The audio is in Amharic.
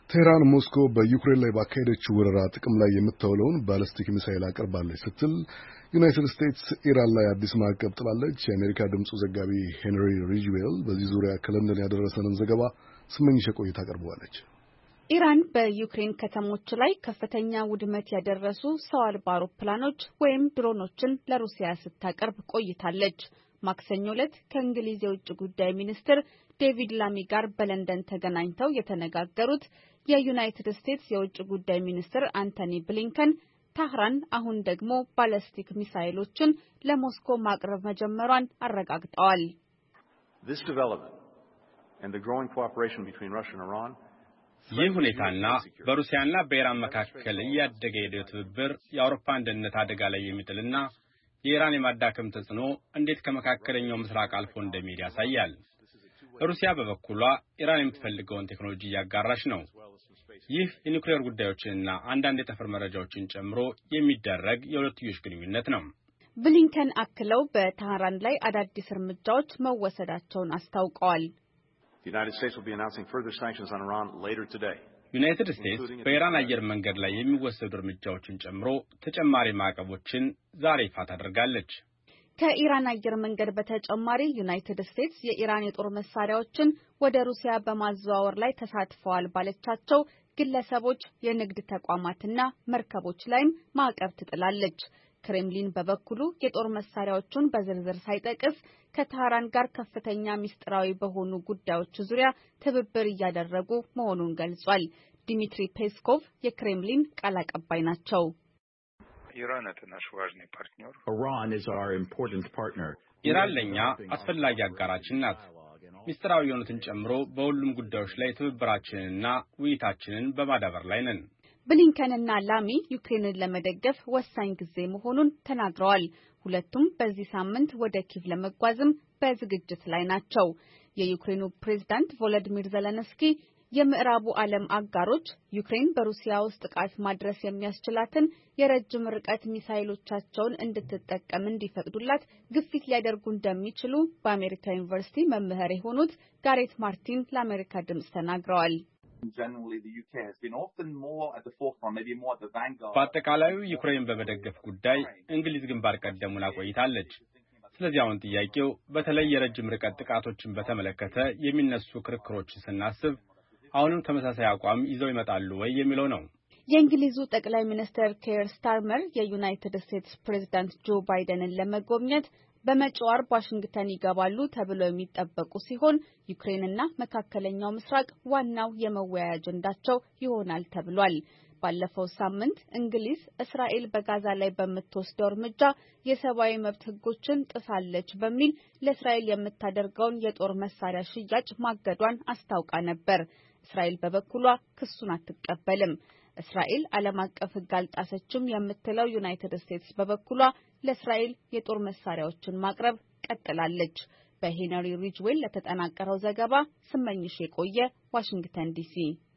ቴህራን ሞስኮ በዩክሬን ላይ ባካሄደችው ወረራ ጥቅም ላይ የምታውለውን ባሊስቲክ ሚሳይል አቅርባለች ስትል ዩናይትድ ስቴትስ ኢራን ላይ አዲስ ማዕቀብ ጥላለች። የአሜሪካ ድምፁ ዘጋቢ ሄንሪ ሪጅዌል በዚህ ዙሪያ ከለንደን ያደረሰንን ዘገባ ስመኝሽ ቆይታ አቀርበዋለች። ኢራን በዩክሬን ከተሞች ላይ ከፍተኛ ውድመት ያደረሱ ሰው አልባ አውሮፕላኖች ወይም ድሮኖችን ለሩሲያ ስታቀርብ ቆይታለች። ማክሰኞ ዕለት ከእንግሊዝ የውጭ ጉዳይ ሚኒስትር ዴቪድ ላሚ ጋር በለንደን ተገናኝተው የተነጋገሩት የዩናይትድ ስቴትስ የውጭ ጉዳይ ሚኒስትር አንቶኒ ብሊንከን ታህራን አሁን ደግሞ ባሊስቲክ ሚሳይሎችን ለሞስኮ ማቅረብ መጀመሯን አረጋግጠዋል። ይህ ሁኔታና በሩሲያና በኢራን መካከል እያደገ የሄደው ትብብር የአውሮፓ አንድነት አደጋ ላይ የሚጥልና የኢራን የማዳከም ተጽዕኖ እንዴት ከመካከለኛው ምስራቅ አልፎ እንደሚሄድ ያሳያል። ሩሲያ በበኩሏ ኢራን የምትፈልገውን ቴክኖሎጂ እያጋራች ነው። ይህ የኒውክሌር ጉዳዮችንና አንዳንድ የጠፈር መረጃዎችን ጨምሮ የሚደረግ የሁለትዮሽ ግንኙነት ነው። ብሊንከን አክለው በታህራን ላይ አዳዲስ እርምጃዎች መወሰዳቸውን አስታውቀዋል። ዩናይትድ ስቴትስ በኢራን አየር መንገድ ላይ የሚወሰዱ እርምጃዎችን ጨምሮ ተጨማሪ ማዕቀቦችን ዛሬ ይፋ ታደርጋለች። ከኢራን አየር መንገድ በተጨማሪ ዩናይትድ ስቴትስ የኢራን የጦር መሳሪያዎችን ወደ ሩሲያ በማዘዋወር ላይ ተሳትፈዋል ባለቻቸው ግለሰቦች፣ የንግድ ተቋማትና መርከቦች ላይም ማዕቀብ ትጥላለች። ክሬምሊን በበኩሉ የጦር መሳሪያዎቹን በዝርዝር ሳይጠቅስ ከታህራን ጋር ከፍተኛ ሚስጥራዊ በሆኑ ጉዳዮች ዙሪያ ትብብር እያደረጉ መሆኑን ገልጿል። ዲሚትሪ ፔስኮቭ የክሬምሊን ቃል አቀባይ ናቸው። ኢራን ለኛ አስፈላጊ አጋራችን ናት። ሚስጥራዊ የሆኑትን ጨምሮ በሁሉም ጉዳዮች ላይ ትብብራችንንና ውይይታችንን በማዳበር ላይ ነን። ብሊንከንና ላሚ ዩክሬንን ለመደገፍ ወሳኝ ጊዜ መሆኑን ተናግረዋል። ሁለቱም በዚህ ሳምንት ወደ ኪቭ ለመጓዝም በዝግጅት ላይ ናቸው። የዩክሬኑ ፕሬዝዳንት ቮሎዲሚር ዜሌንስኪ የምዕራቡ ዓለም አጋሮች ዩክሬን በሩሲያ ውስጥ ጥቃት ማድረስ የሚያስችላትን የረጅም ርቀት ሚሳይሎቻቸውን እንድትጠቀም እንዲፈቅዱላት ግፊት ሊያደርጉ እንደሚችሉ በአሜሪካ ዩኒቨርሲቲ መምህር የሆኑት ጋሬት ማርቲን ለአሜሪካ ድምጽ ተናግረዋል። በአጠቃላዩ ዩክሬን በመደገፍ ጉዳይ እንግሊዝ ግንባር ቀደሙን አቆይታለች። ስለዚህ አሁን ጥያቄው በተለይ የረጅም ርቀት ጥቃቶችን በተመለከተ የሚነሱ ክርክሮችን ስናስብ አሁንም ተመሳሳይ አቋም ይዘው ይመጣሉ ወይ የሚለው ነው። የእንግሊዙ ጠቅላይ ሚኒስትር ኬር ስታርመር የዩናይትድ ስቴትስ ፕሬዝዳንት ጆ ባይደንን ለመጎብኘት በመጪው ዓርብ ዋሽንግተን ይገባሉ ተብሎ የሚጠበቁ ሲሆን ዩክሬንና መካከለኛው ምስራቅ ዋናው የመወያያ አጀንዳቸው ይሆናል ተብሏል። ባለፈው ሳምንት እንግሊዝ እስራኤል በጋዛ ላይ በምትወስደው እርምጃ የሰብአዊ መብት ሕጎችን ጥሳለች በሚል ለእስራኤል የምታደርገውን የጦር መሳሪያ ሽያጭ ማገዷን አስታውቃ ነበር። እስራኤል በበኩሏ ክሱን አትቀበልም። እስራኤል ዓለም አቀፍ ሕግ አልጣሰችም የምትለው ዩናይትድ ስቴትስ በበኩሏ ለእስራኤል የጦር መሳሪያዎችን ማቅረብ ቀጥላለች። በሄንሪ ሪጅዌል ለተጠናቀረው ዘገባ ስመኝሽ የቆየ ዋሽንግተን ዲሲ